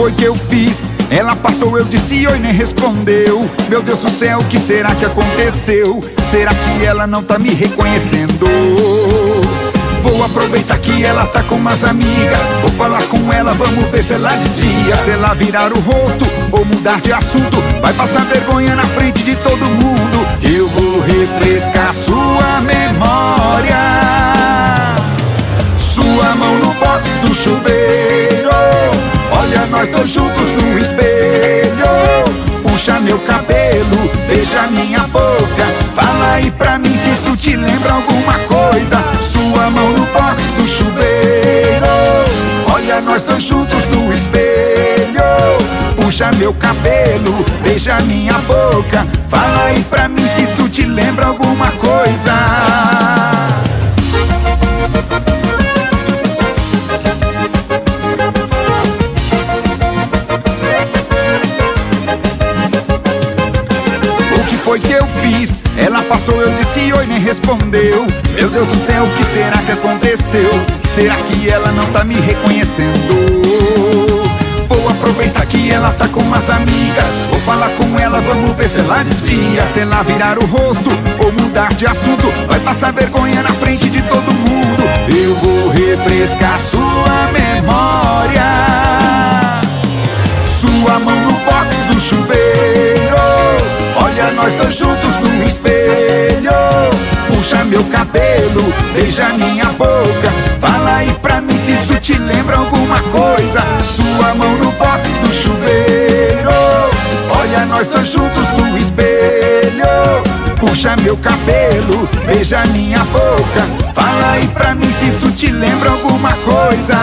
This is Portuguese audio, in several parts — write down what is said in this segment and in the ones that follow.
foi que eu fiz? Ela passou, eu disse oi, nem respondeu. Meu Deus do céu, o que será que aconteceu? Será que ela não tá me reconhecendo? Vou aproveitar que ela tá com umas amigas. Vou falar com ela, vamos ver se ela desvia. Se ela virar o rosto ou mudar de assunto, vai passar vergonha na frente de todo mundo. Eu vou refrescar sua memória. Sua mão no box do chuveiro. Olha nós dois juntos no espelho. Puxa meu cabelo, beija minha boca. Fala aí pra mim se isso te lembra alguma coisa. Sua mão no box do chuveiro. Olha nós dois juntos no espelho. Puxa meu cabelo, beija minha boca. Fala aí pra mim se isso te lembra alguma coisa. Foi que eu fiz? Ela passou, eu disse oi, nem respondeu. Meu Deus do céu, o que será que aconteceu? Será que ela não tá me reconhecendo? Vou aproveitar que ela tá com umas amigas. Vou falar com ela, vamos ver se ela desvia. Se ela virar o rosto ou mudar de assunto, vai passar vergonha na frente de todo mundo. Eu vou refrescar sua memória. Sua mão no box do chuveiro. Olha nós dois juntos no espelho. Puxa meu cabelo, beija minha boca. Fala aí pra mim se isso te lembra alguma coisa. Sua mão no box do chuveiro. Olha nós dois juntos no espelho. Puxa meu cabelo, beija minha boca. Fala aí pra mim se isso te lembra alguma coisa.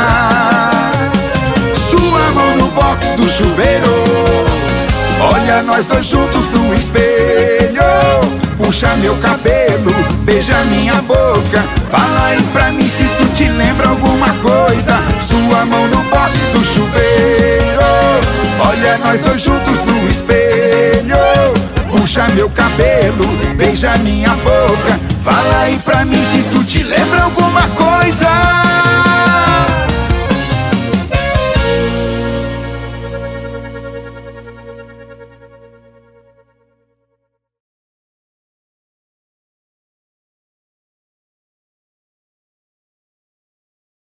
Sua mão no box do chuveiro. Olha nós dois juntos no espelho. Puxa meu cabelo, beija minha boca. Fala aí pra mim se isso te lembra alguma coisa. Sua mão no box do chuveiro. Olha nós dois juntos no espelho. Puxa meu cabelo, beija minha boca. Fala aí pra mim se isso te lembra alguma coisa.